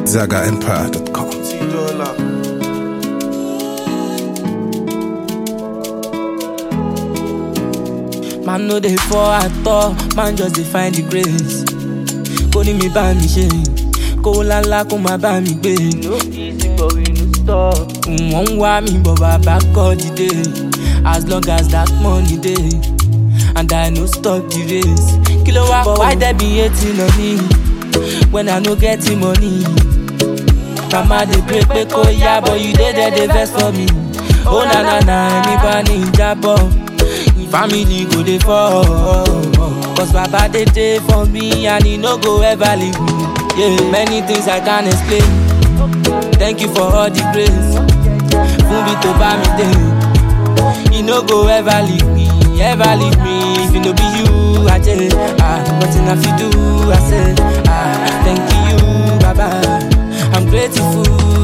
ZagaEmpire.com. Man no dey fall at all, man just dey find the grace. Kó ní mi bá mi ṣe, kó lálá kó má bá mi gbé. No easy but we no stop. Wọ́n ń wá mi bọ̀ bàbá kọ́ dìde. As long as that money dey, and I no stop the race. Kí ló wá why there be hating on me when I no get the money? Mama dey pray pé kó yá but you dey there dey vex for me. Oh na na na ẹni bá ní ìjábọ̀. Family go dey fall, cause Baba dey dey for me and he no go ever leave me. Yeah, many things I can't explain. Thank you for all the grace. Fún mi tó bá mi dé, he no go ever leave me, ever leave me. If it no be you, I tell nothing I fit do. I say thank you, Baba. I'm grateful.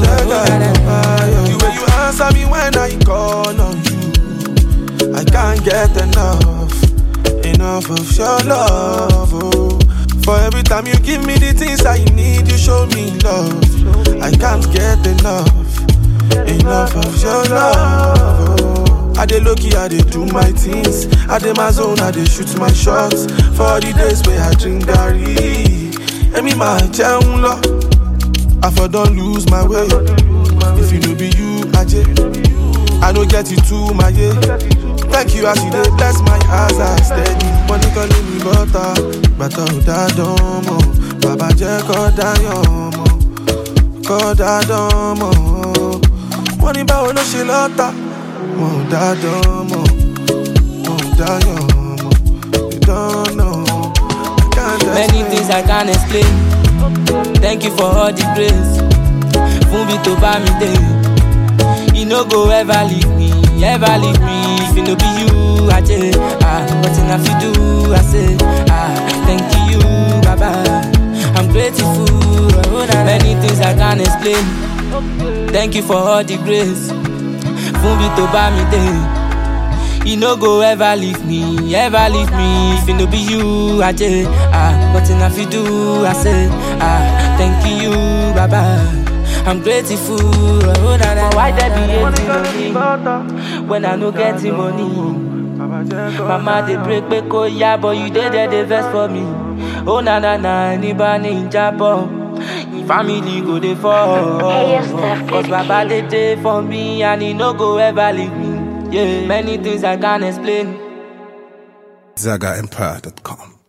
The way you answer me when I call on you, I can't get enough of your love. Oh. For every time you give me the things I need, you show me love. I can't get enough of your love. Oh. I dey low-key, I dey do my things. I dey my zone, I dey shoot my shots. For the days where I drink garri, and me my jẹun lọ. I for don't lose my way. If you no be you, I no get it too, my yeah. Thank you as you dey bless my eyes, I steady. Money calling me butter, but all that domo. Baba jẹ́ kó dáyọ̀ mọ́, kó dáyọ̀ mọ́. Money báwo ló ṣe lọ́tà? Mo dáyọ̀ mọ́, mo dáyọ̀ mọ́. You don't know, I can't explain. Many things I can't explain. Thank you for all the grace. Fún mi tó bá mi dé, he no go ever leave me, ever leave me. If it no be you, I tell nothing I fit do. I say thank you, Baba. I'm grateful. Many things I can't explain. Thank you for all the grace. Fún mi tó bá mi dé, he no go ever leave me, ever leave me. If it no be you, I tell nothing I fit do. I say thank you, Baba. I'm grateful. Why there be hating on me when I no get the money? Mama dey pray pé kó yá but you dey there dey vex for me. Oh na na na ẹni bá ní ìjábọ̀. Family go dey fall, cause Baba dey dey for me and he no go ever leave me. Yeah, many things I can't explain. ZagaEmpire.com.